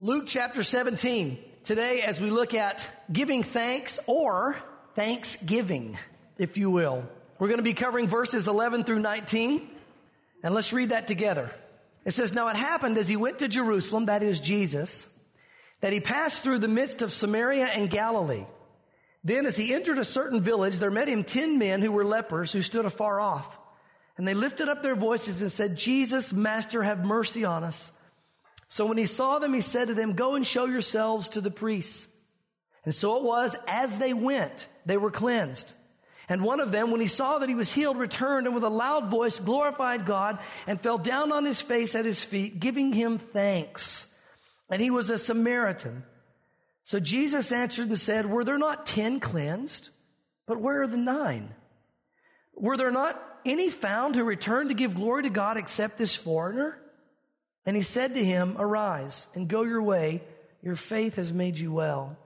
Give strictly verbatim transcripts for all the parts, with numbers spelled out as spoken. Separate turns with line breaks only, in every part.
Luke chapter seventeen. Today, as we look at giving thanks or thanksgiving, if you will. We're going to be covering verses eleven through nineteen. And let's read that together. It says, "Now it happened as he went to Jerusalem," that is Jesus, "that he passed through the midst of Samaria and Galilee. Then as he entered a certain village, there met him ten men who were lepers who stood afar off. And they lifted up their voices and said, 'Jesus, Master, have mercy on us.' So when he saw them, he said to them, 'Go and show yourselves to the priests.' And so it was, as they went, they were cleansed. And one of them, when he saw that he was healed, returned and with a loud voice glorified God and fell down on his face at his feet, giving him thanks. And he was a Samaritan. So Jesus answered and said, 'Were there not ten cleansed? But where are the nine? Were there not any found who returned to give glory to God except this foreigner?' And he said to him, 'Arise and go your way. Your faith has made you well.'"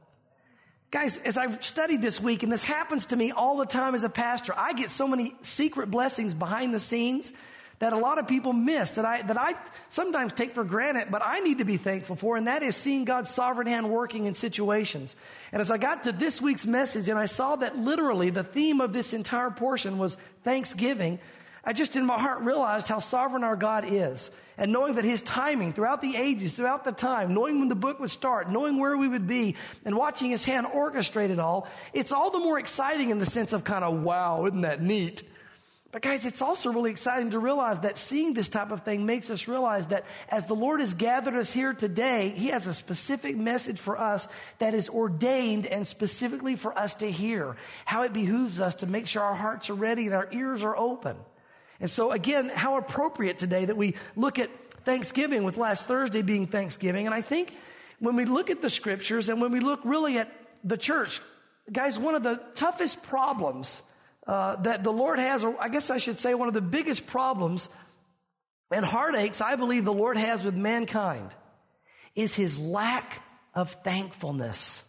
Guys, as I've studied this week, and this happens to me all the time as a pastor, I get so many secret blessings behind the scenes that a lot of people miss, that I, that I sometimes take for granted, but I need to be thankful for, and that is seeing God's sovereign hand working in situations. And as I got to this week's message, and I saw that literally the theme of this entire portion was Thanksgiving, I just in my heart realized how sovereign our God is. And knowing that His timing throughout the ages, throughout the time, knowing when the book would start, knowing where we would be, and watching His hand orchestrate it all, it's all the more exciting in the sense of kind of, wow, isn't that neat? But guys, it's also really exciting to realize that seeing this type of thing makes us realize that as the Lord has gathered us here today, He has a specific message for us that is ordained and specifically for us to hear. How it behooves us to make sure our hearts are ready and our ears are open. And so again, how appropriate today that we look at Thanksgiving, with last Thursday being Thanksgiving. And I think when we look at the scriptures and when we look really at the church, guys, one of the toughest problems uh, that the Lord has, or I guess I should say one of the biggest problems and heartaches I believe the Lord has with mankind is His lack of thankfulness.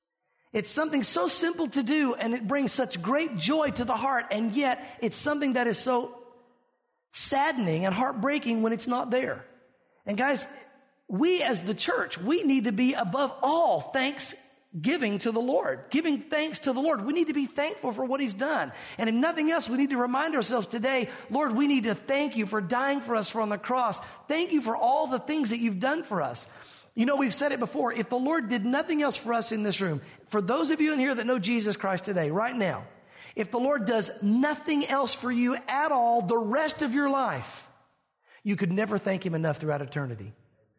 It's something so simple to do, and it brings such great joy to the heart, and yet it's something that is so saddening and heartbreaking when it's not there. And guys, we as the church, we need to be above all thanksgiving to the Lord, giving thanks to the Lord. We need to be thankful for what He's done. And if nothing else, we need to remind ourselves today, Lord, we need to thank You for dying for us on the cross. Thank You for all the things that You've done for us. You know, we've said it before. If the Lord did nothing else for us in this room, for those of you in here that know Jesus Christ today, right now, if the Lord does nothing else for you at all the rest of your life, you could never thank Him enough throughout eternity.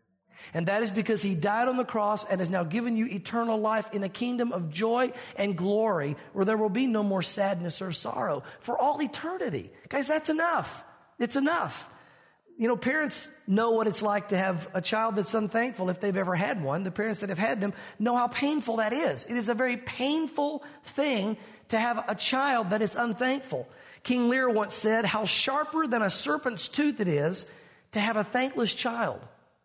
And that is because He died on the cross and has now given you eternal life in a kingdom of joy and glory where there will be no more sadness or sorrow for all eternity. Guys, that's enough. It's enough. You know, parents know what it's like to have a child that's unthankful if they've ever had one. The parents that have had them know how painful that is. It is a very painful thing to have a child that is unthankful. King Lear once said, "How sharper than a serpent's tooth it is to have a thankless child."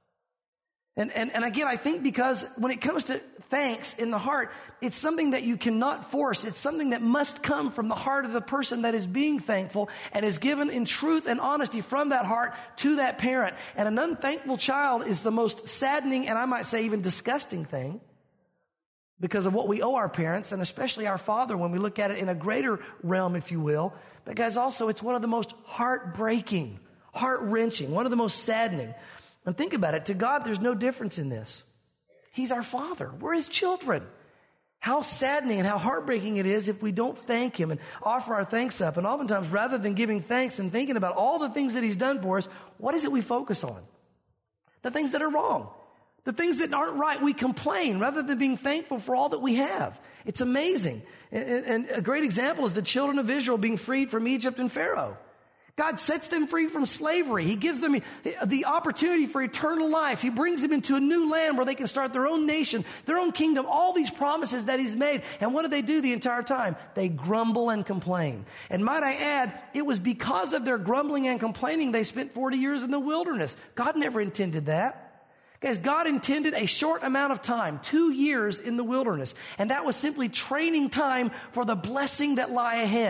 And, and, and again, I think because when it comes to thanks in the heart, it's something that you cannot force. It's something that must come from the heart of the person that is being thankful and is given in truth and honesty from that heart to that parent. And an unthankful child is the most saddening and I might say even disgusting thing because of what we owe our parents and especially our Father when we look at it in a greater realm, if you will. But guys, also it's one of the most heartbreaking, heart-wrenching, one of the most saddening. And think about it. To God, there's no difference in this. He's our Father. We're His children. How saddening and how heartbreaking it is if we don't thank Him and offer our thanks up. And oftentimes, rather than giving thanks and thinking about all the things that He's done for us, what is it we focus on? The things that are wrong. The things that aren't right, we complain rather than being thankful for all that we have. It's amazing. And a great example is the children of Israel being freed from Egypt and Pharaoh. God sets them free from slavery. He gives them the opportunity for eternal life. He brings them into a new land where they can start their own nation, their own kingdom, all these promises that He's made. And what do they do the entire time? They grumble and complain. And might I add, it was because of their grumbling and complaining they spent forty years in the wilderness. God never intended that. Guys, God intended a short amount of time, two years in the wilderness. And that was simply training time for the blessing that lie ahead.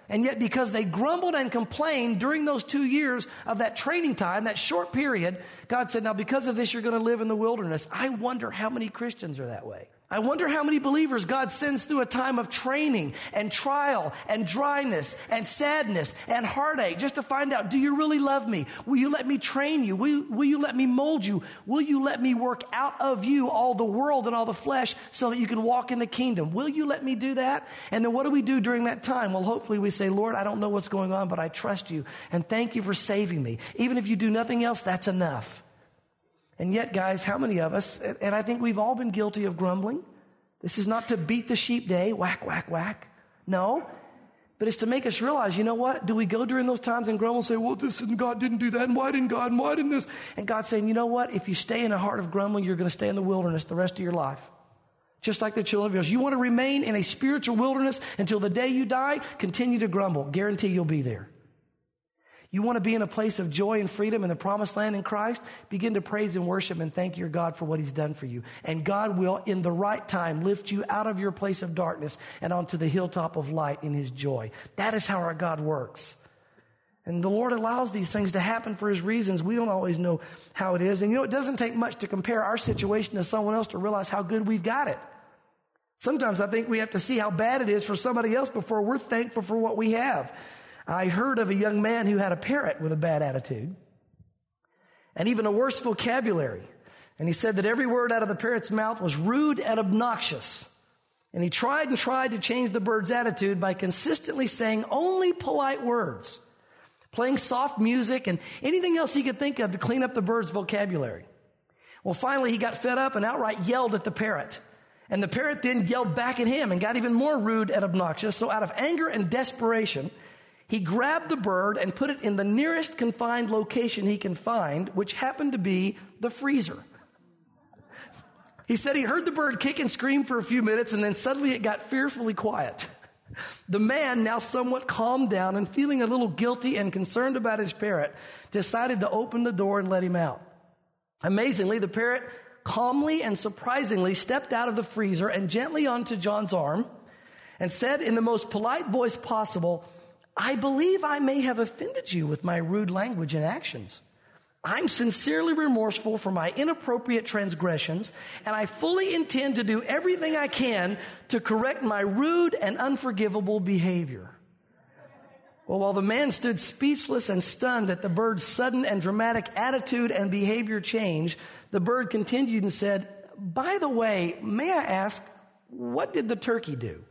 And yet because they grumbled and complained during those two years of that training time, that short period, God said, now because of this, you're going to live in the wilderness. I wonder how many Christians are that way. I wonder how many believers God sends through a time of training and trial and dryness and sadness and heartache just to find out, do you really love me? Will you let me train you? Will you, will you let me mold you? Will you let me work out of you all the world and all the flesh so that you can walk in the kingdom? Will you let me do that? And then what do we do during that time? Well, hopefully we say, Lord, I don't know what's going on, but I trust you. And thank you for saving me. Even if you do nothing else, that's enough. And yet, guys, how many of us, and I think we've all been guilty of grumbling. This is not to beat the sheep day, whack, whack, whack. No, but it's to make us realize, you know what? Do we go during those times and grumble and say, well, this and God didn't do that, and why didn't God, and why didn't this? And God's saying, you know what? If you stay in a heart of grumbling, you're going to stay in the wilderness the rest of your life. Just like the children of Israel. You want to remain in a spiritual wilderness until the day you die, continue to grumble. Guarantee you'll be there. You want to be in a place of joy and freedom in the promised land in Christ? Begin to praise and worship and thank your God for what he's done for you. And God will, in the right time, lift you out of your place of darkness and onto the hilltop of light in his joy. That is how our God works. And the Lord allows these things to happen for his reasons. We don't always know how it is. And you know, it doesn't take much to compare our situation to someone else to realize how good we've got it. Sometimes I think we have to see how bad it is for somebody else before we're thankful for what we have. I heard of a young man who had a parrot with a bad attitude and even a worse vocabulary. And he said that every word out of the parrot's mouth was rude and obnoxious. And he tried and tried to change the bird's attitude by consistently saying only polite words, playing soft music and anything else he could think of to clean up the bird's vocabulary. Well, finally he got fed up and outright yelled at the parrot. And the parrot then yelled back at him and got even more rude and obnoxious. So out of anger and desperation, he grabbed the bird and put it in the nearest confined location he can find, which happened to be the freezer. He said he heard the bird kick and scream for a few minutes, and then suddenly it got fearfully quiet. The man, now somewhat calmed down and feeling a little guilty and concerned about his parrot, decided to open the door and let him out. Amazingly, the parrot calmly and surprisingly stepped out of the freezer and gently onto John's arm and said in the most polite voice possible, I believe I may have offended you with my rude language and actions. I'm sincerely remorseful for my inappropriate transgressions, and I fully intend to do everything I can to correct my rude and unforgivable behavior. Well, while the man stood speechless and stunned at the bird's sudden and dramatic attitude and behavior change, the bird continued and said, by the way, may I ask, what did the turkey do?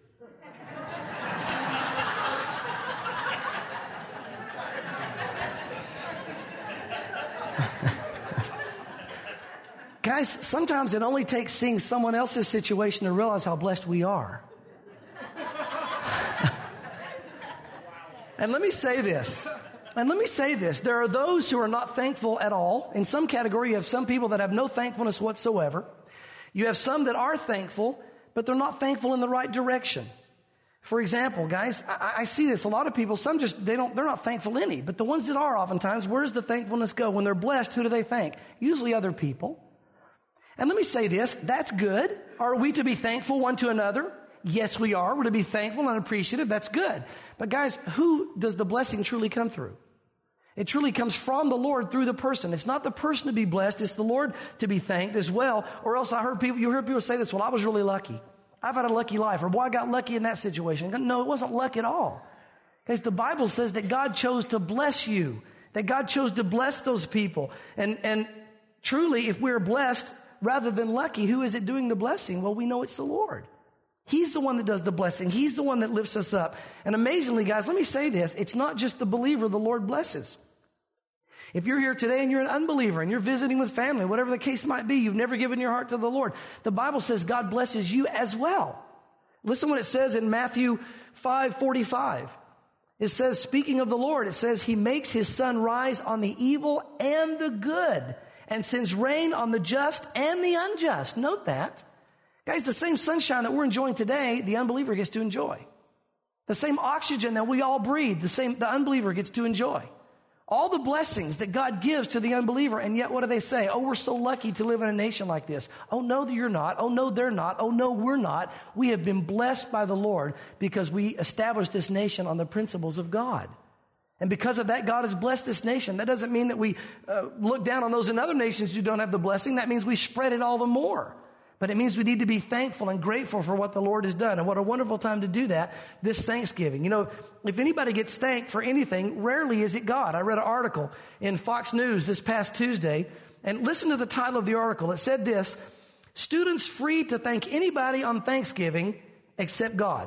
Guys, sometimes it only takes seeing someone else's situation to realize how blessed we are. And let me say this. And let me say this. There are those who are not thankful at all. In some category, you have some people that have no thankfulness whatsoever. You have some that are thankful, but they're not thankful in the right direction. For example, guys, I, I see this. A lot of people, some just, they don't, they're not thankful any. But the ones that are oftentimes, where does the thankfulness go? When they're blessed, who do they thank? Usually other people. And let me say this, that's good. Are we to be thankful one to another? Yes, we are. We're to be thankful and appreciative. That's good. But guys, who does the blessing truly come through? It truly comes from the Lord through the person. It's not the person to be blessed. It's the Lord to be thanked as well. Or else I heard people, you heard people say this, well, I was really lucky. I've had a lucky life. Or boy, I got lucky in that situation. No, it wasn't luck at all. Because the Bible says that God chose to bless you. That God chose to bless those people. And, and truly, if we're blessed rather than lucky, who is it doing the blessing? Well, we know it's the Lord. He's the one that does the blessing. He's the one that lifts us up. And amazingly, guys, let me say this. It's not just the believer the Lord blesses. If you're here today and you're an unbeliever and you're visiting with family, whatever the case might be, you've never given your heart to the Lord, the Bible says God blesses you as well. Listen what it says in Matthew five forty-five. It says, speaking of the Lord, it says, He makes His sun rise on the evil and the good and sends rain on the just and the unjust. Note that. Guys, the same sunshine that we're enjoying today, the unbeliever gets to enjoy. The same oxygen that we all breathe, the same, the unbeliever gets to enjoy. All the blessings that God gives to the unbeliever. And yet what do they say? Oh, we're so lucky to live in a nation like this. Oh, no, you're not. Oh, no, they're not. Oh, no, we're not. We have been blessed by the Lord because we established this nation on the principles of God. And because of that, God has blessed this nation. That doesn't mean that we uh, look down on those in other nations who don't have the blessing. That means we spread it all the more. But it means we need to be thankful and grateful for what the Lord has done. And what a wonderful time to do that this Thanksgiving. You know, if anybody gets thanked for anything, rarely is it God. I read an article in Fox News this past Tuesday, and listen to the title of the article. It said this: students free to thank anybody on Thanksgiving except God.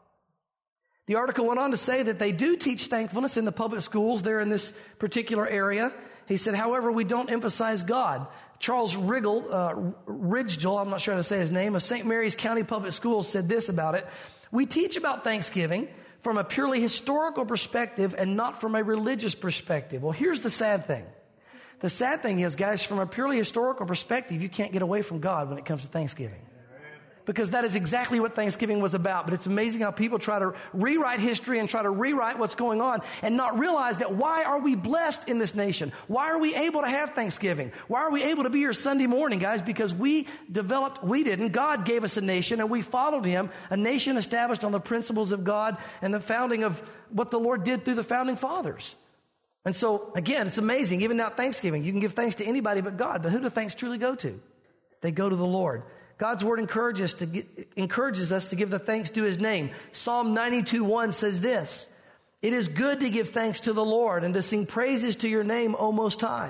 The article went on to say that they do teach thankfulness in the public schools there in this particular area. He said, however, we don't emphasize God. Charles Riggle, uh, Ridgel, I'm not sure how to say his name, of Saint Mary's County Public Schools said this about it: we teach about Thanksgiving from a purely historical perspective and not from a religious perspective. Well, here's the sad thing. The sad thing is, guys, from a purely historical perspective, you can't get away from God when it comes to Thanksgiving. Because that is exactly what Thanksgiving was about. But it's amazing how people try to rewrite history and try to rewrite what's going on and not realize that why are we blessed in this nation? Why are we able to have Thanksgiving? Why are we able to be here Sunday morning, guys? Because we developed, we didn't. God gave us a nation and we followed him, a nation established on the principles of God and the founding of what the Lord did through the founding fathers. And so, again, it's amazing. Even now, Thanksgiving, you can give thanks to anybody but God. But who do thanks truly go to? They go to the Lord. God's word encourages, to get, encourages us to give the thanks to his name. Psalm ninety-two one says this: it is good to give thanks to the Lord and to sing praises to your name, O Most High.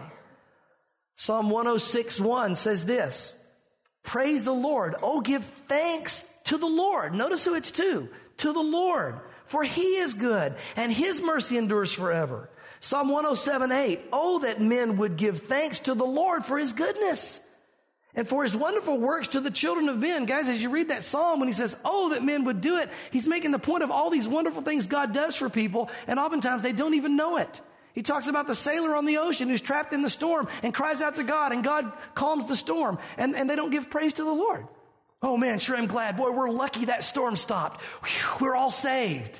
Psalm one oh six one says this: praise the Lord. Oh, give thanks to the Lord. Notice who it's to. To the Lord. For he is good and his mercy endures forever. Psalm one oh seven eight. Oh, that men would give thanks to the Lord for his goodness and for his wonderful works to the children of men. Guys, as you read that psalm, when he says, oh, that men would do it, he's making the point of all these wonderful things God does for people, and oftentimes they don't even know it. He talks about the sailor on the ocean who's trapped in the storm and cries out to God, and God calms the storm, and, and they don't give praise to the Lord. Oh man, sure I'm glad. Boy, we're lucky that storm stopped. Whew, we're all saved.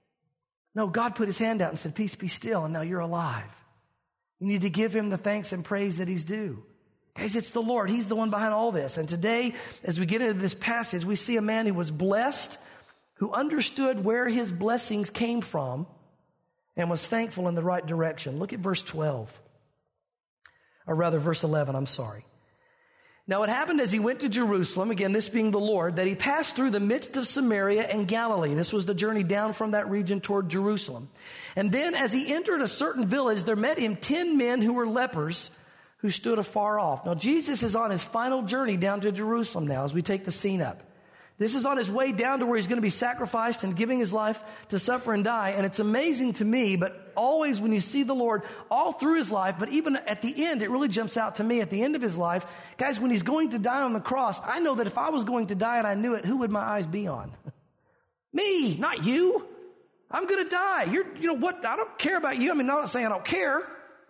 No, God put his hand out and said, peace, be still, and now you're alive. You need to give him the thanks and praise that he's due. Guys, it's the Lord. He's the one behind all this. And today, as we get into this passage, we see a man who was blessed, who understood where his blessings came from, and was thankful in the right direction. Look at verse twelve. Or rather, verse eleven, I'm sorry. Now it happened as he went to Jerusalem, again, this being the Lord, that he passed through the midst of Samaria and Galilee. This was the journey down from that region toward Jerusalem. And then as he entered a certain village, there met him ten men who were lepers, who stood afar off. Now, Jesus is on his final journey down to Jerusalem now as we take the scene up. This is on his way down to where he's going to be sacrificed and giving his life to suffer and die. And it's amazing to me, but always when you see the Lord all through his life, but even at the end, it really jumps out to me at the end of his life. Guys, when he's going to die on the cross, I know that if I was going to die and I knew it, who would my eyes be on? Me, not you. I'm going to die. You're, you know what? I don't care about you. I mean, I'm not saying I don't care.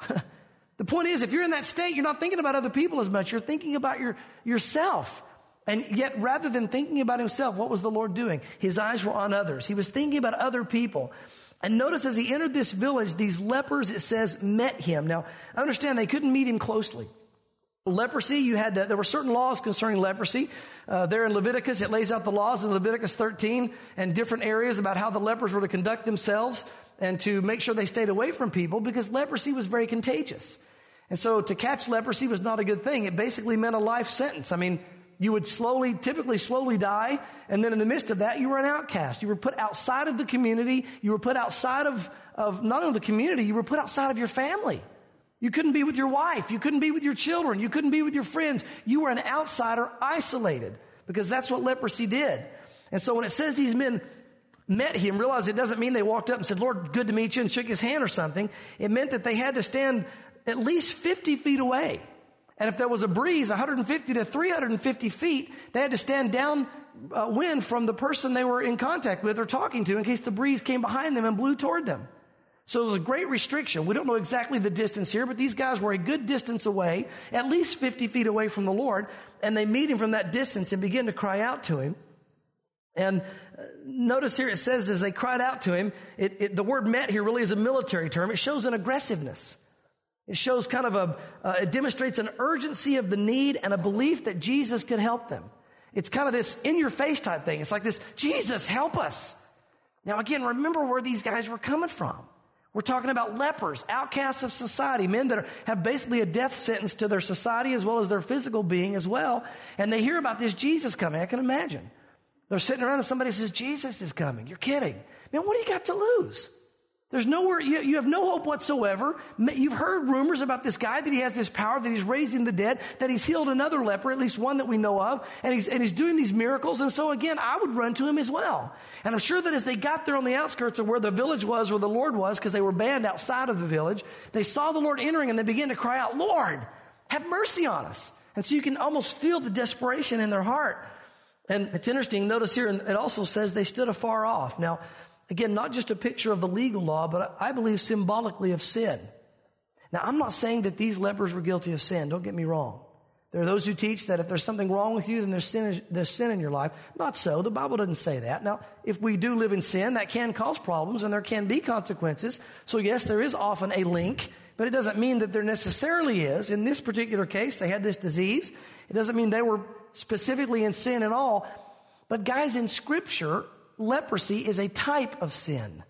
The point is, if you're in that state, you're not thinking about other people as much. You're thinking about your, yourself. And yet, rather than thinking about himself, what was the Lord doing? His eyes were on others. He was thinking about other people. And notice as he entered this village, these lepers, it says, met him. Now, I understand they couldn't meet him closely. Leprosy, you had to, there were certain laws concerning leprosy. Uh, there in Leviticus, it lays out the laws in Leviticus thirteen and different areas about how the lepers were to conduct themselves and to make sure they stayed away from people, because leprosy was very contagious. And so to catch leprosy was not a good thing. It basically meant a life sentence. I mean, you would slowly, typically slowly die, and then in the midst of that, you were an outcast. You were put outside of the community. You were put outside of, of not only the community, you were put outside of your family. You couldn't be with your wife. You couldn't be with your children. You couldn't be with your friends. You were an outsider, isolated, because that's what leprosy did. And so when it says these men met him, realize it doesn't mean they walked up and said, Lord, good to meet you, and shook his hand or something. It meant that they had to stand at least fifty feet away. And if there was a breeze, one hundred fifty to three hundred fifty feet, they had to stand down uh, wind from the person they were in contact with or talking to in case the breeze came behind them and blew toward them. So it was a great restriction. We don't know exactly the distance here, but these guys were a good distance away, at least fifty feet away from the Lord, and they meet him from that distance and begin to cry out to him. And uh, notice here it says as they cried out to him, it, it, the word met here really is a military term. It shows an aggressiveness. It shows kind of a, uh, it demonstrates an urgency of the need and a belief that Jesus could help them. It's kind of this in-your-face type thing. It's like this, Jesus, help us. Now again, remember where these guys were coming from. We're talking about lepers, outcasts of society, men that are, have basically a death sentence to their society as well as their physical being as well. And they hear about this Jesus coming. I can imagine. They're sitting around and somebody says, Jesus is coming. You're kidding. Man, what do you got to lose? There's nowhere, you, you have no hope whatsoever. You've heard rumors about this guy, that he has this power, that he's raising the dead, that he's healed another leper, at least one that we know of, and he's, and he's doing these miracles. And so again, I would run to him as well. And I'm sure that as they got there on the outskirts of where the village was, where the Lord was, because they were banned outside of the village, they saw the Lord entering and they began to cry out, Lord, have mercy on us. And so you can almost feel the desperation in their heart. And it's interesting, notice here, it also says they stood afar off. Now, again, not just a picture of the legal law, but I believe symbolically of sin. Now, I'm not saying that these lepers were guilty of sin. Don't get me wrong. There are those who teach that if there's something wrong with you, then there's sin, there's sin in your life. Not so. The Bible doesn't say that. Now, if we do live in sin, that can cause problems and there can be consequences. So yes, there is often a link, but it doesn't mean that there necessarily is. In this particular case, they had this disease. It doesn't mean they were specifically in sin at all. But guys, in Scripture, leprosy is a type of sin.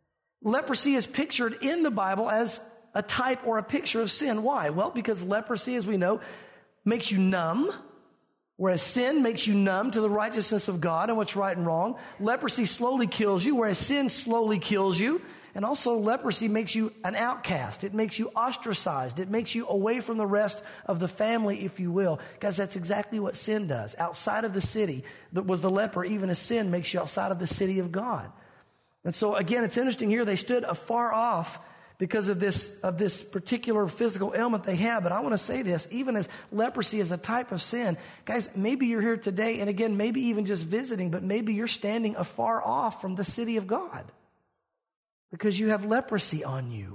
Leprosy is pictured in the Bible as a type or a picture of sin. Why? Well, because leprosy, as we know, makes you numb, whereas sin makes you numb to the righteousness of God and what's right and wrong. Leprosy slowly kills you, whereas sin slowly kills you. And also leprosy makes you an outcast. It makes you ostracized. It makes you away from the rest of the family, if you will. Guys, that's exactly what sin does. Outside of the city, that was the leper, even a sin makes you outside of the city of God. And so again, it's interesting here, they stood afar off because of this, of this particular physical ailment they had. But I want to say this, even as leprosy is a type of sin, guys, maybe you're here today, and again, maybe even just visiting, but maybe you're standing afar off from the city of God. Because you have leprosy on you.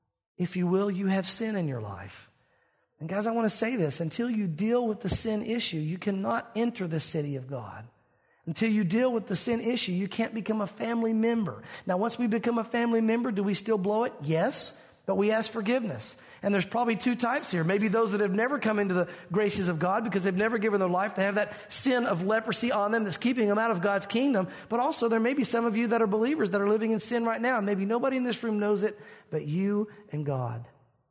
If you will, you have sin in your life. And guys, I want to say this. Until you deal with the sin issue, you cannot enter the city of God. Until you deal with the sin issue, you can't become a family member. Now, once we become a family member, do we still blow it? Yes. But we ask forgiveness. And there's probably two types here. Maybe those that have never come into the graces of God because they've never given their life. They have that sin of leprosy on them that's keeping them out of God's kingdom. But also there may be some of you that are believers that are living in sin right now. Maybe nobody in this room knows it, but you and God.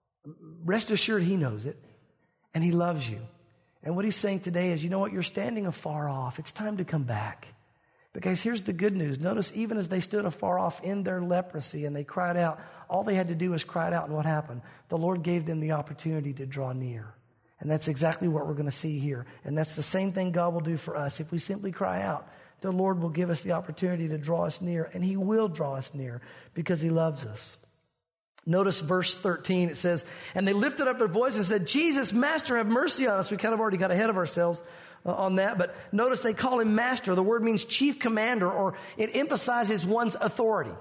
Rest assured He knows it. And He loves you. And what He's saying today is, you know what? You're standing afar off. It's time to come back. But guys, here's the good news. Notice even as they stood afar off in their leprosy and they cried out, all they had to do was cry out, and what happened? The Lord gave them the opportunity to draw near. And that's exactly what we're going to see here. And that's the same thing God will do for us. If we simply cry out, the Lord will give us the opportunity to draw us near, and He will draw us near because He loves us. Notice verse thirteen, it says, and they lifted up their voice and said, Jesus, Master, have mercy on us. We kind of already got ahead of ourselves uh, on that, but notice they call Him Master. The word means chief commander, or it emphasizes one's authority.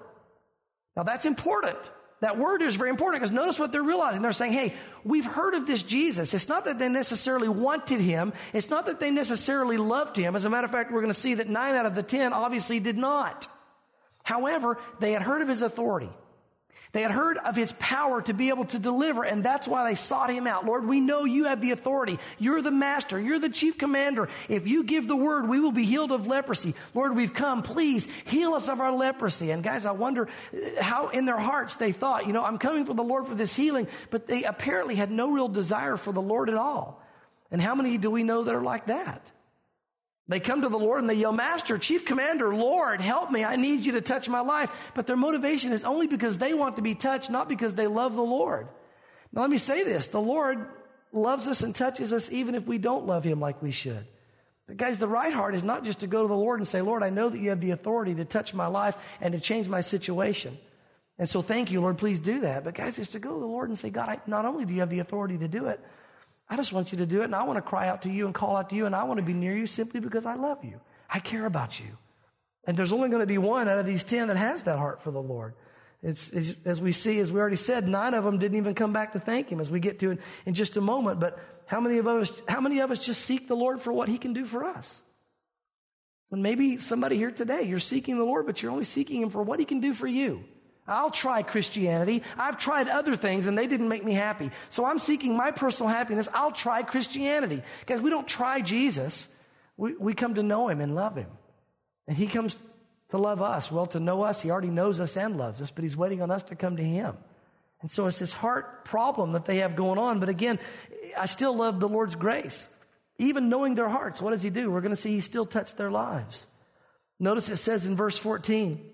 Now that's important. That word is very important because notice what they're realizing. They're saying, hey, we've heard of this Jesus. It's not that they necessarily wanted Him. It's not that they necessarily loved Him. As a matter of fact, we're going to see that nine out of the ten obviously did not. However, they had heard of His authority. They had heard of His power to be able to deliver, and that's why they sought Him out. Lord, we know You have the authority. You're the master. You're the chief commander. If You give the word, we will be healed of leprosy. Lord, we've come. Please heal us of our leprosy. And guys, I wonder how in their hearts they thought, you know, I'm coming for the Lord for this healing, but they apparently had no real desire for the Lord at all. And how many do we know that are like that? They come to the Lord and they yell, Master, Chief Commander, Lord, help me. I need You to touch my life. But their motivation is only because they want to be touched, not because they love the Lord. Now let me say this. The Lord loves us and touches us even if we don't love Him like we should. But guys, the right heart is not just to go to the Lord and say, Lord, I know that You have the authority to touch my life and to change my situation. And so thank You, Lord, please do that. But guys, it's to go to the Lord and say, God, I, not only do You have the authority to do it, I just want You to do it, and I want to cry out to You and call out to You, and I want to be near You simply because I love You. I care about You. And there's only going to be one out of these ten that has that heart for the Lord. It's, it's as we see, as we already said, nine of them didn't even come back to thank Him, as we get to in, in just a moment. But how many of us, how many of us just seek the Lord for what He can do for us? And maybe somebody here today, you're seeking the Lord, but you're only seeking Him for what He can do for you. I'll try Christianity. I've tried other things and they didn't make me happy. So I'm seeking my personal happiness. I'll try Christianity. Guys, we don't try Jesus. We, we come to know Him and love Him. And He comes to love us. Well, to know us, He already knows us and loves us, but He's waiting on us to come to Him. And so it's this heart problem that they have going on. But again, I still love the Lord's grace. Even knowing their hearts, what does He do? We're going to see He still touched their lives. Notice it says in verse fourteen,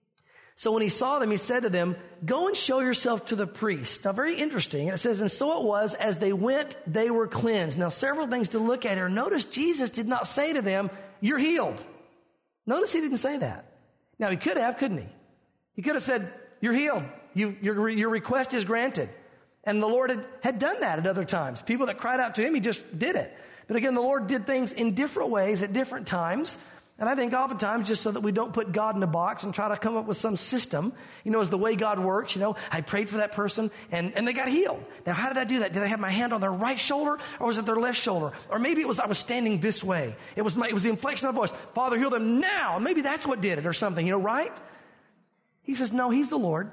so when He saw them, He said to them, go and show yourself to the priest. Now, very interesting. It says, and so it was, as they went, they were cleansed. Now, several things to look at here. Notice Jesus did not say to them, you're healed. Notice He didn't say that. Now, He could have, couldn't He? He could have said, you're healed. You, your, your request is granted. And the Lord had, had done that at other times. People that cried out to Him, He just did it. But again, the Lord did things in different ways at different times. And I think oftentimes just so that we don't put God in a box and try to come up with some system, you know, as the way God works, you know, I prayed for that person and, and they got healed. Now, how did I do that? Did I have my hand on their right shoulder or was it their left shoulder? Or maybe it was I was standing this way. It was my, it was the inflection of voice. Father, heal them now. Maybe that's what did it or something, you know, right? He says, no, He's the Lord.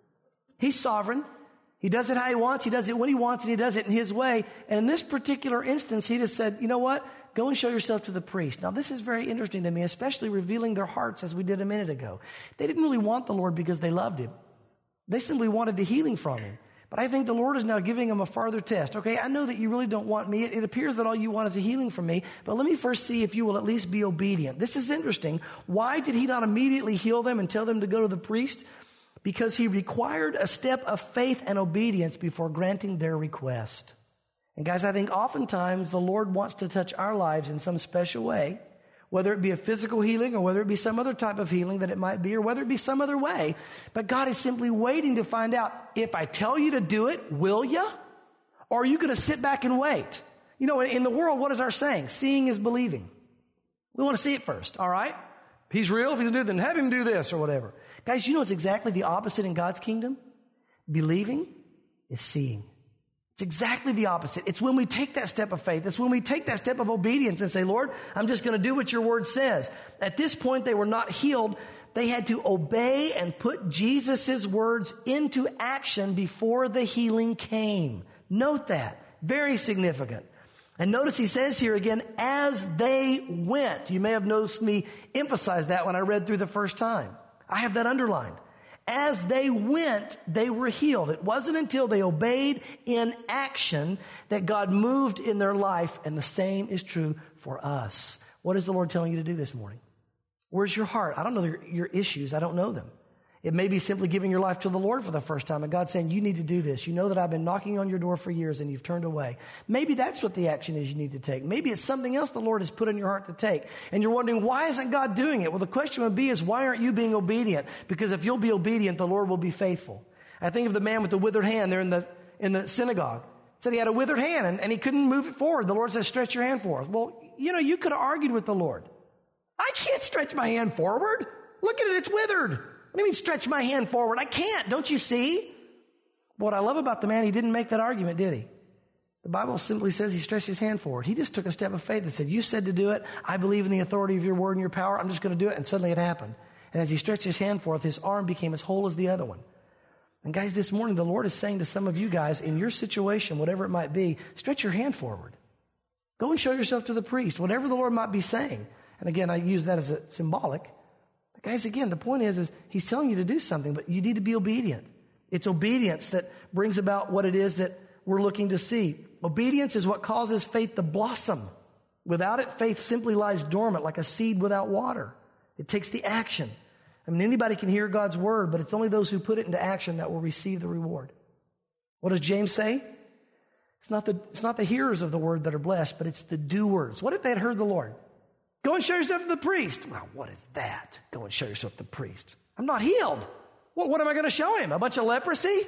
He's sovereign. He does it how He wants. He does it when He wants, and He does it in His way. And in this particular instance, He just said, you know what? Go and show yourself to the priest. Now, this is very interesting to me, especially revealing their hearts as we did a minute ago. They didn't really want the Lord because they loved Him. They simply wanted the healing from Him. But I think the Lord is now giving them a farther test. Okay, I know that you really don't want me. It, it appears that all you want is a healing from me. But let me first see if you will at least be obedient. This is interesting. Why did He not immediately heal them and tell them to go to the priest? Because He required a step of faith and obedience before granting their request. And guys, I think oftentimes the Lord wants to touch our lives in some special way, whether it be a physical healing or whether it be some other type of healing that it might be, or whether it be some other way. But God is simply waiting to find out, if I tell you to do it, will you? Or are you going to sit back and wait? You know, in the world, what is our saying? Seeing is believing. We want to see it first, all right? If He's real, if He's new, then have Him do this or whatever. Guys, you know it's exactly the opposite in God's kingdom? Believing is seeing. It's exactly the opposite. It's when we take that step of faith. It's when we take that step of obedience and say, Lord, I'm just going to do what your word says. At this point, they were not healed. They had to obey and put Jesus' words into action before the healing came. Note that. Very significant. And notice He says here again, as they went. You may have noticed me emphasize that when I read through the first time. I have that underlined. As they went, they were healed. It wasn't until they obeyed in action that God moved in their life, and the same is true for us. What is the Lord telling you to do this morning? Where's your heart? I don't know your, your issues. I don't know them. It may be simply giving your life to the Lord for the first time and God saying, you need to do this. You know that I've been knocking on your door for years and you've turned away. Maybe that's what the action is you need to take. Maybe it's something else the Lord has put in your heart to take. And you're wondering, why isn't God doing it? Well, the question would be is, why aren't you being obedient? Because if you'll be obedient, the Lord will be faithful. I think of the man with the withered hand there in the, in the synagogue. It said he had a withered hand and, and he couldn't move it forward. The Lord says, stretch your hand forward. Well, you know, you could have argued with the Lord. I can't stretch my hand forward. Look at it, it's withered. What do you mean stretch my hand forward? I can't. Don't you see? What I love about the man, he didn't make that argument, did he? The Bible simply says he stretched his hand forward. He just took a step of faith and said, you said to do it. I believe in the authority of your word and your power. I'm just going to do it. And suddenly it happened. And as he stretched his hand forth, his arm became as whole as the other one. And guys, this morning, the Lord is saying to some of you guys, in your situation, whatever it might be, stretch your hand forward. Go and show yourself to the priest, whatever the Lord might be saying. And again, I use that as a symbolic. But guys, again, the point is, is he's telling you to do something, but you need to be obedient. It's obedience that brings about what it is that we're looking to see. Obedience is what causes faith to blossom. Without it, faith simply lies dormant like a seed without water. It takes the action. I mean, anybody can hear God's word, but it's only those who put it into action that will receive the reward. What does James say? It's not the, it's not the hearers of the word that are blessed, but it's the doers. What if they had heard the Lord? Go and show yourself to the priest. Well, what is that? Go and show yourself to the priest. I'm not healed. Well, what am I going to show him? A bunch of leprosy?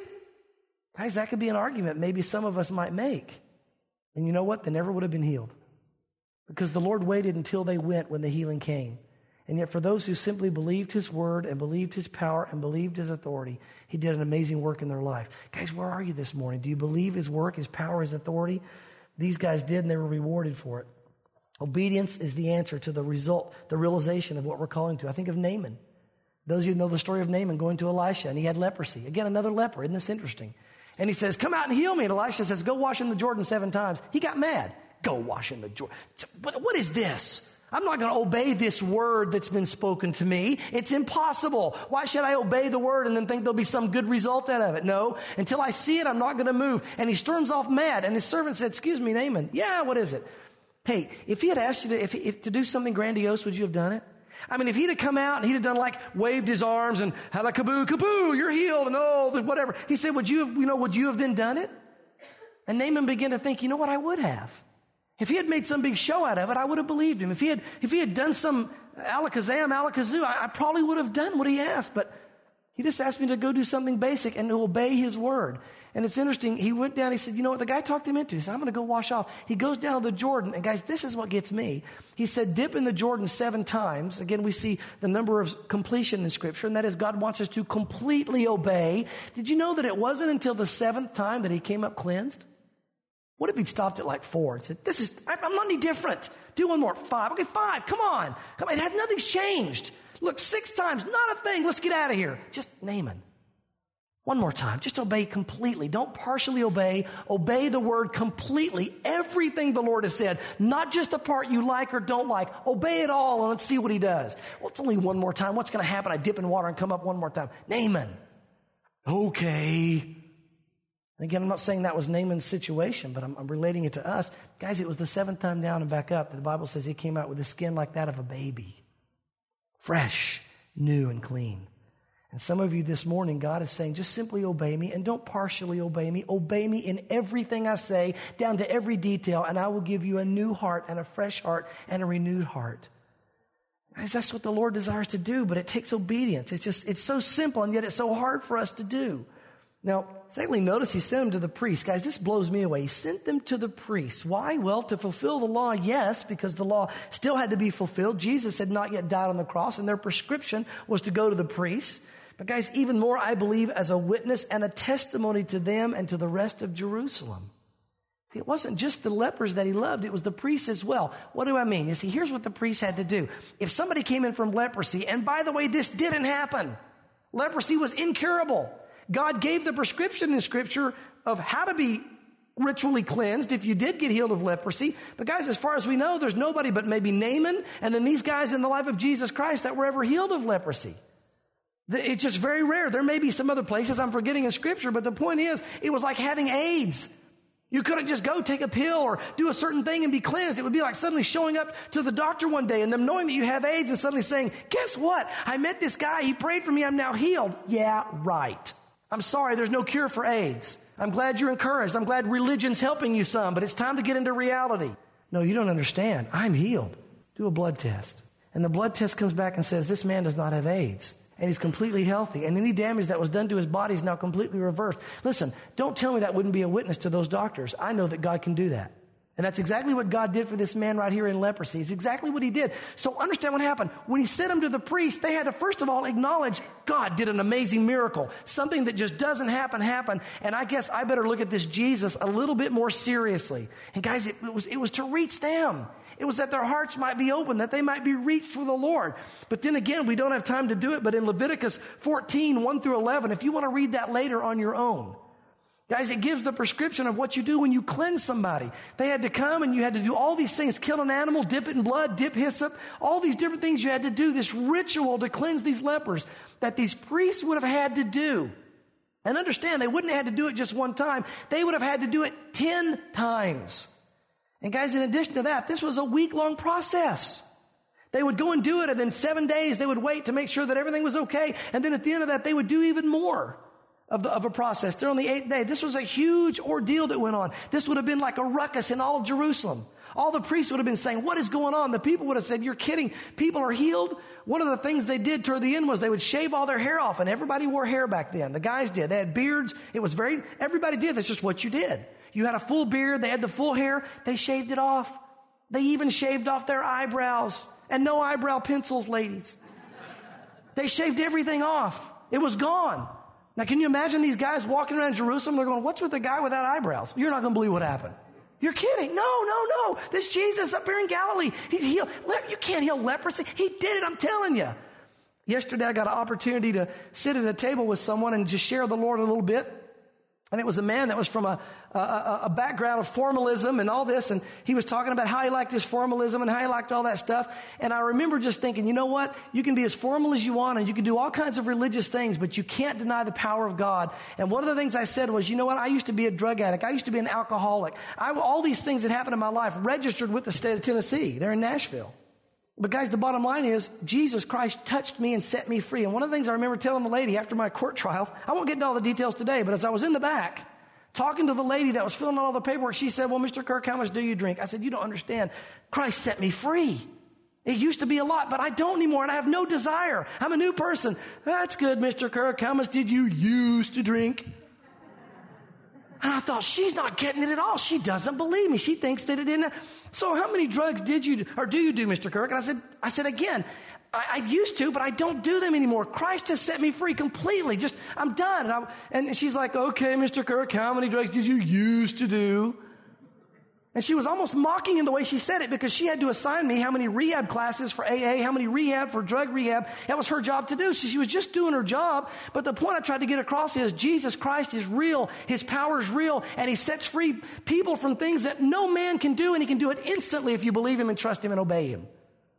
Guys, that could be an argument maybe some of us might make. And you know what? They never would have been healed. Because the Lord waited until they went when the healing came. And yet for those who simply believed his word and believed his power and believed his authority, he did an amazing work in their life. Guys, where are you this morning? Do you believe his work, his power, his authority? These guys did, and they were rewarded for it. Obedience is the answer to the result, the realization of what we're calling to. I think of Naaman. Those of you who know the story of Naaman going to Elisha, and he had leprosy. Again, another leper. Isn't this interesting? And he says, come out and heal me. And Elisha says, go wash in the Jordan seven times. He got mad. Go wash in the Jordan. But what is this? I'm not going to obey this word that's been spoken to me. It's impossible. Why should I obey the word and then think there'll be some good result out of it? No. Until I see it, I'm not going to move. And he storms off mad. And his servant said, excuse me, Naaman. Yeah, what is it? Hey, if he had asked you to, if, if, to do something grandiose, would you have done it? I mean, if he'd have come out and he'd have done like waved his arms and had a kaboo, kaboo, you're healed and oh, whatever. He said, would you have, you know, would you have then done it? And Naaman began to think, you know what, I would have. If he had made some big show out of it, I would have believed him. If he had, if he had done some alakazam, alakazoo, I, I probably would have done what he asked. But he just asked me to go do something basic and to obey his word. And it's interesting. He went down. He said, you know what? The guy talked him into. He said, I'm going to go wash off. He goes down to the Jordan. And guys, this is what gets me. He said, dip in the Jordan seven times. Again, we see the number of completion in Scripture. And that is God wants us to completely obey. Did you know that it wasn't until the seventh time that he came up cleansed? What if he'd stopped at like four and said, this is, I'm not any different. Do one more. Five. Okay, five. Come on. Come on. It had, nothing's changed. Look, six times. Not a thing. Let's get out of here. Just Naaman. One more time. Just obey completely. Don't partially obey. Obey the word completely. Everything the Lord has said. Not just the part you like or don't like. Obey it all and let's see what he does. Well, it's only one more time. What's going to happen? I dip in water and come up one more time. Naaman. Okay. And again, I'm not saying that was Naaman's situation, but I'm, I'm relating it to us. Guys, it was the seventh time down and back up that the Bible says he came out with a skin like that of a baby. Fresh, new, and clean. And some of you this morning, God is saying, just simply obey me and don't partially obey me. Obey me in everything I say, down to every detail, and I will give you a new heart and a fresh heart and a renewed heart. Guys, that's what the Lord desires to do, but it takes obedience. It's just, it's so simple, and yet it's so hard for us to do. Now, secondly, notice he sent them to the priest. Guys, this blows me away. He sent them to the priest. Why? Well, to fulfill the law, yes, because the law still had to be fulfilled. Jesus had not yet died on the cross, and their prescription was to go to the priest. But guys, even more, I believe, as a witness and a testimony to them and to the rest of Jerusalem. It wasn't just the lepers that he loved, it was the priests as well. What do I mean? You see, here's what the priests had to do. If somebody came in from leprosy, and by the way, this didn't happen. Leprosy was incurable. God gave the prescription in Scripture of how to be ritually cleansed if you did get healed of leprosy. But guys, as far as we know, there's nobody but maybe Naaman and then these guys in the life of Jesus Christ that were ever healed of leprosy. It's just very rare. There may be some other places I'm forgetting in Scripture, but the point is, it was like having AIDS. You couldn't just go take a pill or do a certain thing and be cleansed. It would be like suddenly showing up to the doctor one day and them knowing that you have AIDS and suddenly saying, guess what? I met this guy. He prayed for me. I'm now healed. Yeah, right. I'm sorry. There's no cure for AIDS. I'm glad you're encouraged. I'm glad religion's helping you some, but it's time to get into reality. No, you don't understand. I'm healed. Do a blood test. And the blood test comes back and says, this man does not have AIDS. And he's completely healthy. And any damage that was done to his body is now completely reversed. Listen, don't tell me that wouldn't be a witness to those doctors. I know that God can do that. And that's exactly what God did for this man right here in leprosy. It's exactly what he did. So understand what happened. When he sent him to the priest, they had to first of all acknowledge God did an amazing miracle. Something that just doesn't happen, happen. And I guess I better look at this Jesus a little bit more seriously. And guys, it, it was, it was to reach them. It was that their hearts might be open, that they might be reached for the Lord. But then again, we don't have time to do it, but in Leviticus fourteen, one through eleven, if you want to read that later on your own, guys, it gives the prescription of what you do when you cleanse somebody. They had to come and you had to do all these things, kill an animal, dip it in blood, dip hyssop, all these different things you had to do, this ritual to cleanse these lepers that these priests would have had to do. And understand, they wouldn't have had to do it just one time. They would have had to do it ten times. And guys, in addition to that, this was a week-long process. They would go and do it, and then seven days they would wait to make sure that everything was okay. And then at the end of that, they would do even more of, the, of a process. They're on the eighth day. This was a huge ordeal that went on. This would have been like a ruckus in all of Jerusalem. All the priests would have been saying, what is going on? The people would have said, you're kidding. People are healed. One of the things they did toward the end was they would shave all their hair off, and everybody wore hair back then. The guys did. They had beards. It was very, everybody did. That's just what you did. You had a full beard. They had the full hair. They shaved it off. They even shaved off their eyebrows. And no eyebrow pencils, ladies. They shaved everything off. It was gone. Now, can you imagine these guys walking around Jerusalem? They're going, what's with the guy without eyebrows? You're not going to believe what happened. You're kidding. No, no, no. This Jesus up here in Galilee, he healed. You can't heal leprosy. He did it, I'm telling you. Yesterday, I got an opportunity to sit at a table with someone and just share the Lord a little bit. And it was a man that was from a, a, a background of formalism and all this. And he was talking about how he liked his formalism and how he liked all that stuff. And I remember just thinking, you know what? You can be as formal as you want and you can do all kinds of religious things, but you can't deny the power of God. And one of the things I said was, you know what? I used to be a drug addict. I used to be an alcoholic. I, all these things that happened in my life registered with the state of Tennessee. They're in Nashville. But guys, the bottom line is Jesus Christ touched me and set me free. And one of the things I remember telling the lady after my court trial, I won't get into all the details today, but as I was in the back talking to the lady that was filling out all the paperwork, she said, well, Mister Kirk, how much do you drink? I said, you don't understand. Christ set me free. It used to be a lot, but I don't anymore, and I have no desire. I'm a new person. That's good, Mister Kirk. How much did you used to drink? And I thought, she's not getting it at all. She doesn't believe me. She thinks that it didn't. So how many drugs did you, or do you do, Mister Kirk? And I said, I said again, I, I used to, but I don't do them anymore. Christ has set me free completely. Just, I'm done. And, I, and she's like, okay, Mister Kirk, how many drugs did you used to do? And she was almost mocking in the way she said it because she had to assign me how many rehab classes for A A, how many rehab for drug rehab. That was her job to do. So she was just doing her job. But the point I tried to get across is Jesus Christ is real. His power is real. And he sets free people from things that no man can do. And he can do it instantly if you believe him and trust him and obey him.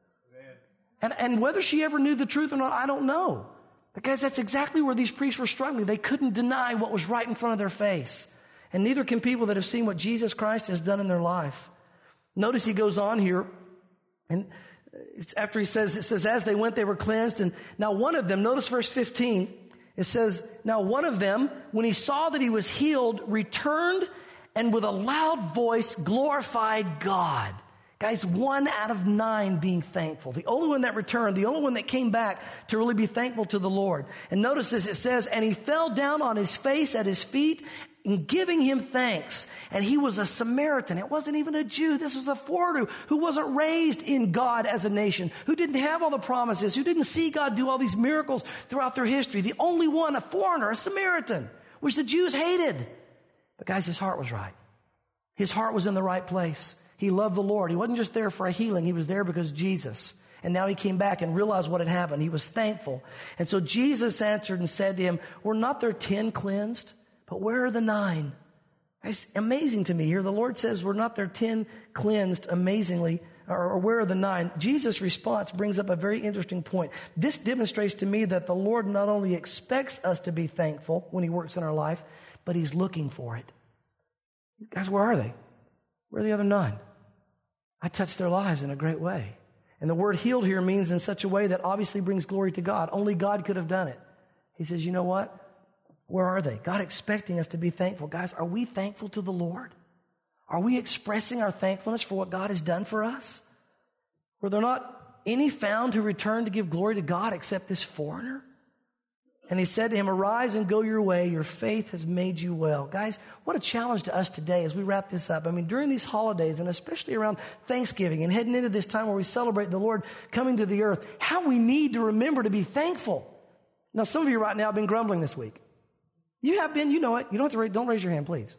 And, and whether she ever knew the truth or not, I don't know. Because that's exactly where these priests were struggling. They couldn't deny what was right in front of their face. And neither can people that have seen what Jesus Christ has done in their life. Notice he goes on here, and it's after he says, it says, as they went, they were cleansed. And now one of them, notice verse fifteen, it says, now one of them, when he saw that he was healed, returned and with a loud voice glorified God. Guys, one out of nine being thankful. The only one that returned, the only one that came back to really be thankful to the Lord. And notice this, it says, and he fell down on his face at his feet in giving him thanks. And he was a Samaritan. It wasn't even a Jew. This was a foreigner who wasn't raised in God as a nation, who didn't have all the promises, who didn't see God do all these miracles throughout their history. The only one, a foreigner, a Samaritan, which the Jews hated. But guys, his heart was right. His heart was in the right place. He loved the Lord. He wasn't just there for a healing. He was there because Jesus. And now he came back and realized what had happened. He was thankful. And so Jesus answered and said to him, were not there ten cleansed? But where are the nine? It's amazing to me here. The Lord says, were not there ten cleansed amazingly? Or, or where are the nine? Jesus' response brings up a very interesting point. This demonstrates to me that the Lord not only expects us to be thankful when he works in our life, but he's looking for it. Guys, where are they? Where are the other nine? I touched their lives in a great way. And the word healed here means in such a way that obviously brings glory to God. Only God could have done it. He says, you know what? Where are they? God expecting us to be thankful. Guys, are we thankful to the Lord? Are we expressing our thankfulness for what God has done for us? Were there not any found who returned to give glory to God except this foreigner? And he said to him, arise and go your way. Your faith has made you well. Guys, what a challenge to us today as we wrap this up. I mean, during these holidays and especially around Thanksgiving and heading into this time where we celebrate the Lord coming to the earth, how we need to remember to be thankful. Now, some of you right now have been grumbling this week. You have been, you know it. You don't have to raise, don't raise your hand, please.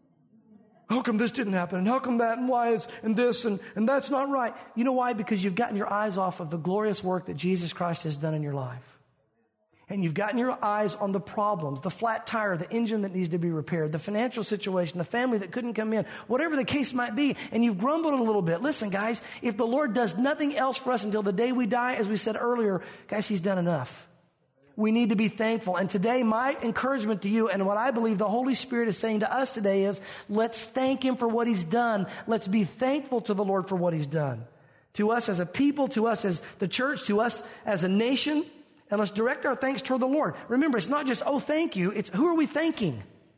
How come this didn't happen? And how come that? And why is, and this, and, and that's not right. You know why? Because you've gotten your eyes off of the glorious work that Jesus Christ has done in your life. And you've gotten your eyes on the problems, the flat tire, the engine that needs to be repaired, the financial situation, the family that couldn't come in, whatever the case might be, and you've grumbled a little bit. Listen, guys, if the Lord does nothing else for us until the day we die, as we said earlier, guys, he's done enough. We need to be thankful. And today, my encouragement to you, and what I believe the Holy Spirit is saying to us today is, let's thank him for what he's done. Let's be thankful to the Lord for what he's done. To us as a people, to us as the church, to us as a nation. And let's direct our thanks toward the Lord. Remember, it's not just, oh, thank you. It's who are we thanking?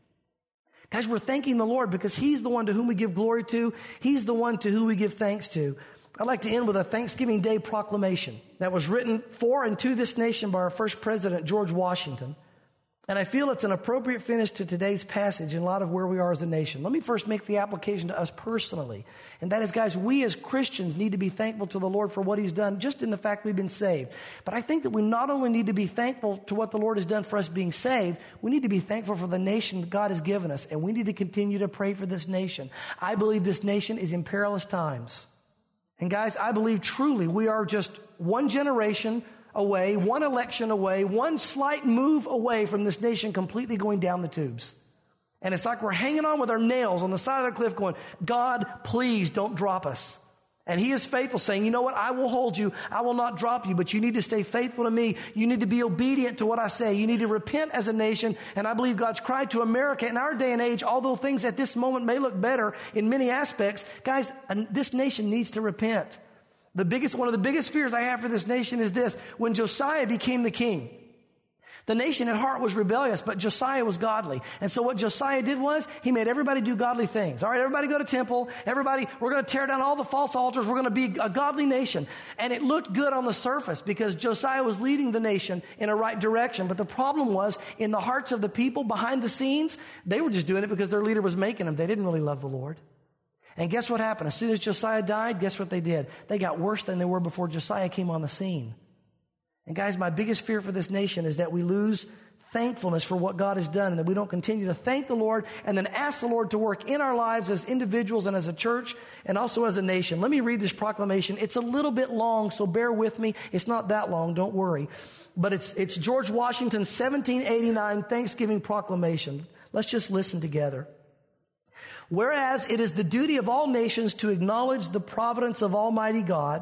Guys, we're thanking the Lord because he's the one to whom we give glory to. He's the one to whom we give thanks to. I'd like to end with a Thanksgiving Day proclamation that was written for and to this nation by our first president, George Washington. And I feel it's an appropriate finish to today's passage in light of where we are as a nation. Let me first make the application to us personally. And that is, guys, we as Christians need to be thankful to the Lord for what He's done, just in the fact we've been saved. But I think that we not only need to be thankful to what the Lord has done for us being saved, we need to be thankful for the nation that God has given us. And we need to continue to pray for this nation. I believe this nation is in perilous times. And guys, I believe truly we are just one generation away, one election away, one slight move away from this nation completely going down the tubes. And it's like we're hanging on with our nails on the side of the cliff going, God, please don't drop us. And He is faithful, saying, you know what? I will hold you. I will not drop you, but you need to stay faithful to me. You need to be obedient to what I say. You need to repent as a nation. And I believe God's cry to America in our day and age, although things at this moment may look better in many aspects, guys, this nation needs to repent. The biggest, one of the biggest fears I have for this nation is this. When Josiah became the king, the nation at heart was rebellious, but Josiah was godly. And so what Josiah did was, he made everybody do godly things. All right, everybody go to temple. Everybody, we're going to tear down all the false altars. We're going to be a godly nation. And it looked good on the surface because Josiah was leading the nation in a right direction. But the problem was, in the hearts of the people behind the scenes, they were just doing it because their leader was making them. They didn't really love the Lord. And guess what happened? As soon as Josiah died, guess what they did? They got worse than they were before Josiah came on the scene. And guys, my biggest fear for this nation is that we lose thankfulness for what God has done and that we don't continue to thank the Lord and then ask the Lord to work in our lives as individuals and as a church and also as a nation. Let me read this proclamation. It's a little bit long, so bear with me. It's not that long, don't worry. But it's, it's George Washington's seventeen eighty-nine Thanksgiving proclamation. Let's just listen together. Whereas it is the duty of all nations to acknowledge the providence of Almighty God,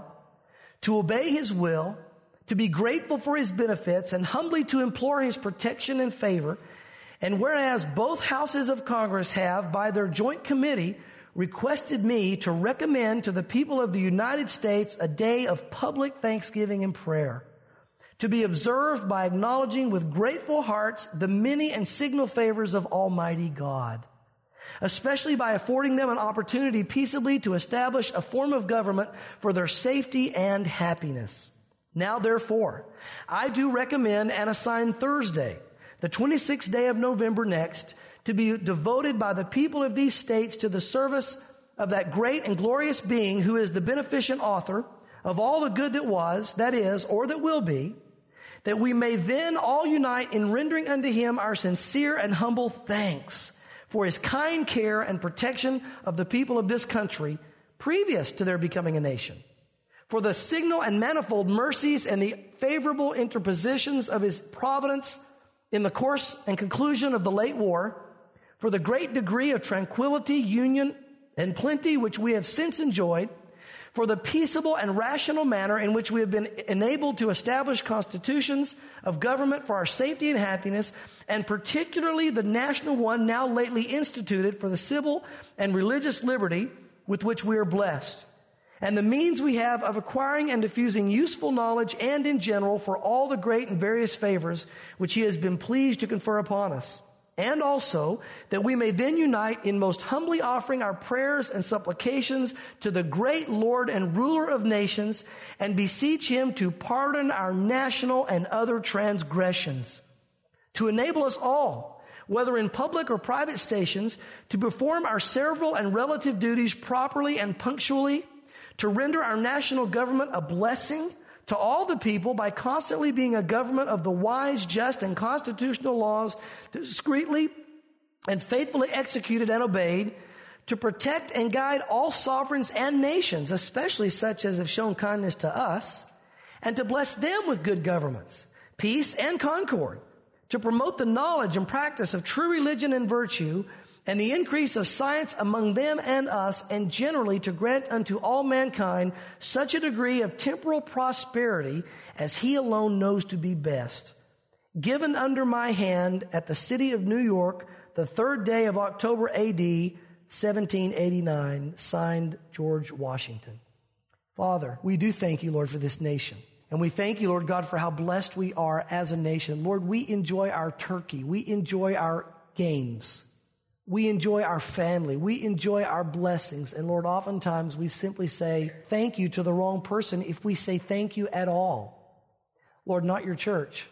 to obey His will, to be grateful for His benefits, and humbly to implore His protection and favor, and whereas both houses of Congress have, by their joint committee, requested me to recommend to the people of the United States a day of public thanksgiving and prayer, to be observed by acknowledging with grateful hearts the many and signal favors of Almighty God, especially by affording them an opportunity peaceably to establish a form of government for their safety and happiness. Now, therefore, I do recommend and assign Thursday, the twenty-sixth day of November next, to be devoted by the people of these states to the service of that great and glorious being who is the beneficent author of all the good that was, that is, or that will be, that we may then all unite in rendering unto Him our sincere and humble thanks for His kind care and protection of the people of this country previous to their becoming a nation, for the signal and manifold mercies and the favorable interpositions of His providence in the course and conclusion of the late war, for the great degree of tranquility, union, and plenty which we have since enjoyed, for the peaceable and rational manner in which we have been enabled to establish constitutions of government for our safety and happiness, and particularly the national one now lately instituted for the civil and religious liberty with which we are blessed, and the means we have of acquiring and diffusing useful knowledge and in general for all the great and various favors which He has been pleased to confer upon us. And also that we may then unite in most humbly offering our prayers and supplications to the great Lord and ruler of nations, and beseech Him to pardon our national and other transgressions, to enable us all, whether in public or private stations, to perform our several and relative duties properly and punctually, to render our national government a blessing to all the people by constantly being a government of the wise, just, and constitutional laws, discreetly and faithfully executed and obeyed, to protect and guide all sovereigns and nations, especially such as have shown kindness to us, and to bless them with good governments, peace, and concord, to promote the knowledge and practice of true religion and virtue, and the increase of science among them and us, and generally to grant unto all mankind such a degree of temporal prosperity as He alone knows to be best. Given under my hand at the city of New York, the third day of October A D seventeen eighty-nine, signed George Washington. Father, we do thank You, Lord, for this nation. And we thank You, Lord God, for how blessed we are as a nation. Lord, we enjoy our turkey. We enjoy our games. We enjoy our family. We enjoy our blessings. And Lord, oftentimes we simply say thank you to the wrong person if we say thank you at all. Lord, not Your church.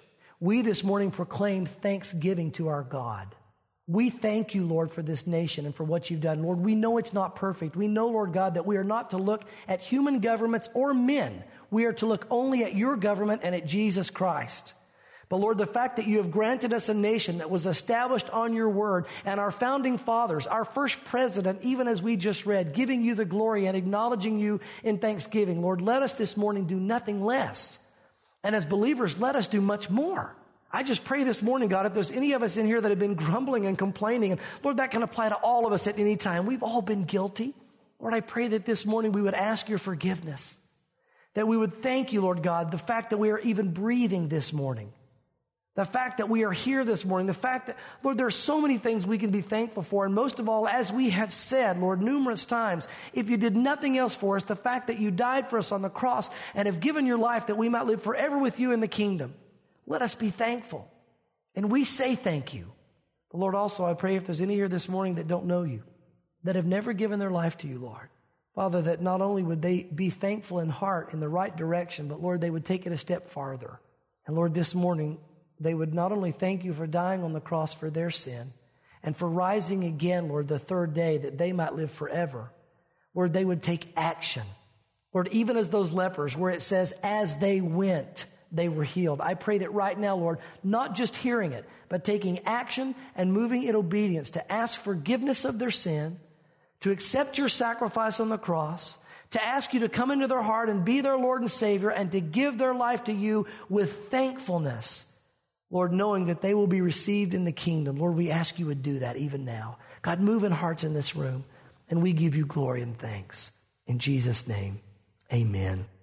we this morning proclaim thanksgiving to our God. We thank you, Lord, for this nation and for what you've done. Lord, we know it's not perfect. We know, Lord God, that we are not to look at human governments or men. We are to look only at your government and at Jesus Christ. But Lord, the fact that you have granted us a nation that was established on your word, and our founding fathers, our first president, even as we just read, giving you the glory and acknowledging you in thanksgiving. Lord, let us this morning do nothing less. And as believers, let us do much more. I just pray this morning, God, if there's any of us in here that have been grumbling and complaining, and Lord, that can apply to all of us at any time. We've all been guilty. Lord, I pray that this morning we would ask your forgiveness, that we would thank you, Lord God, the fact that we are even breathing this morning, the fact that we are here this morning, the fact that, Lord, there are so many things we can be thankful for. And most of all, as we have said, Lord, numerous times, if you did nothing else for us, the fact that you died for us on the cross and have given your life that we might live forever with you in the kingdom. Let us be thankful. And we say thank you. But Lord, also I pray if there's any here this morning that don't know you, that have never given their life to you, Lord, Father, that not only would they be thankful in heart in the right direction, but Lord, they would take it a step farther. And Lord, this morning, they would not only thank you for dying on the cross for their sin and for rising again, Lord, the third day that they might live forever. Lord, they would take action. Lord, even as those lepers, where it says, as they went, they were healed. I pray that right now, Lord, not just hearing it, but taking action and moving in obedience to ask forgiveness of their sin, to accept your sacrifice on the cross, to ask you to come into their heart and be their Lord and Savior, and to give their life to you with thankfulness. Lord, knowing that they will be received in the kingdom. Lord, we ask you would do that even now. God, move in hearts in this room, and we give you glory and thanks. In Jesus' name, amen.